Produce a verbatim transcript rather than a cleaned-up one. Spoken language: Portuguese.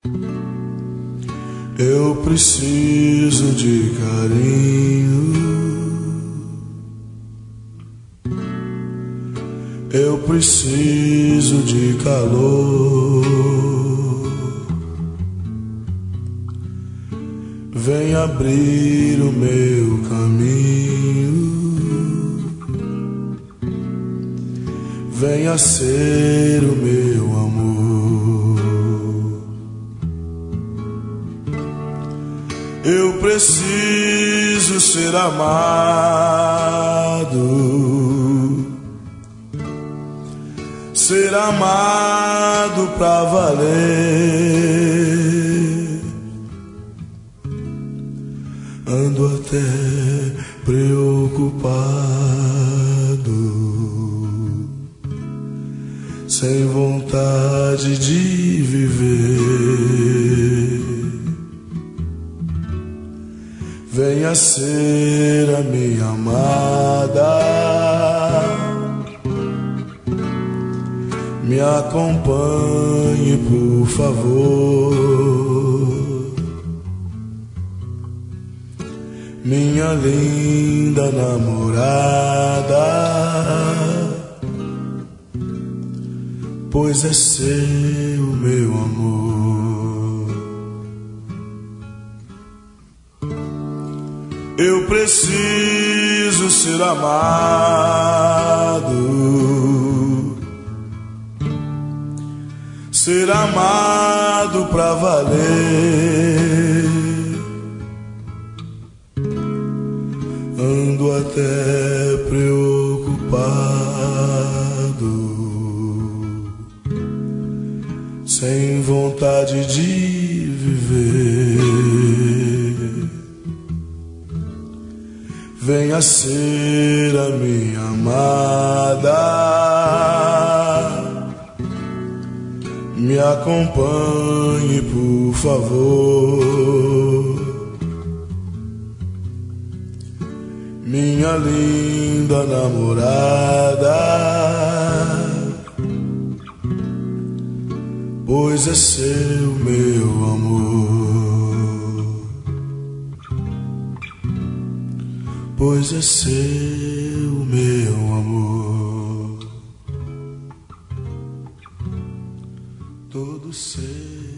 Eu preciso de carinho, eu preciso de calor. Vem abrir o meu caminho, venha ser o meu amor. Eu preciso ser amado, ser amado pra valer. Ando até preocupado, sem vontade de viver. Venha ser a minha amada, me acompanhe por favor, minha linda namorada, pois é seu meu amor. Eu preciso ser amado, ser amado pra valer. Ando até preocupado, sem vontade de viver. Venha ser a minha amada, me acompanhe por favor, minha linda namorada, pois é seu meu amor, pois é seu meu amor, todo seu.